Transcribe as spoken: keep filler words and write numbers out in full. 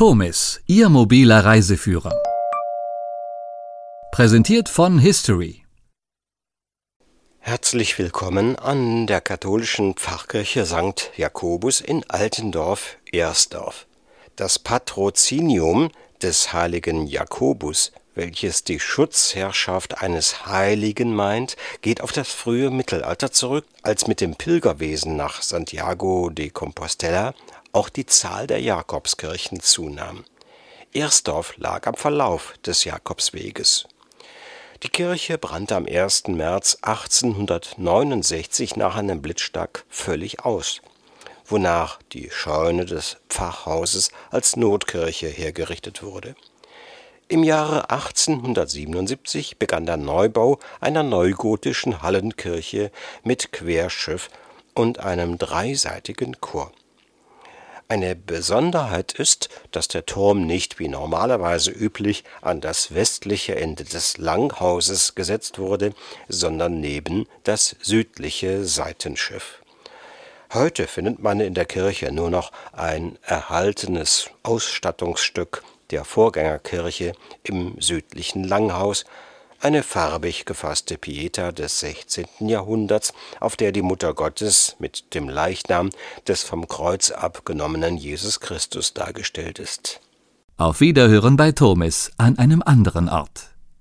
Tomis, Ihr mobiler Reiseführer. Präsentiert von History. Herzlich willkommen an der katholischen Pfarrkirche Sankt Jakobus in Altendorf, Ersdorf. Das Patrozinium des heiligen Jakobus, welches die Schutzherrschaft eines Heiligen meint, geht auf das frühe Mittelalter zurück, als mit dem Pilgerwesen nach Santiago de Compostela auch die Zahl der Jakobskirchen zunahm. Ersdorf lag am Verlauf des Jakobsweges. Die Kirche brannte am ersten März achtzehnhundertneunundsechzig nach einem Blitzschlag völlig aus, wonach die Scheune des Pfarrhauses als Notkirche hergerichtet wurde. Im Jahre achtzehnhundertsiebenundsiebzig begann der Neubau einer neugotischen Hallenkirche mit Querschiff und einem dreiseitigen Chor. Eine Besonderheit ist, dass der Turm nicht wie normalerweise üblich an das westliche Ende des Langhauses gesetzt wurde, sondern neben das südliche Seitenschiff. Heute findet man in der Kirche nur noch ein erhaltenes Ausstattungsstück der Vorgängerkirche im südlichen Langhaus, eine farbig gefasste Pieta des sechzehnten Jahrhunderts, auf der die Mutter Gottes mit dem Leichnam des vom Kreuz abgenommenen Jesus Christus dargestellt ist. Auf Wiederhören bei Tomis an einem anderen Ort.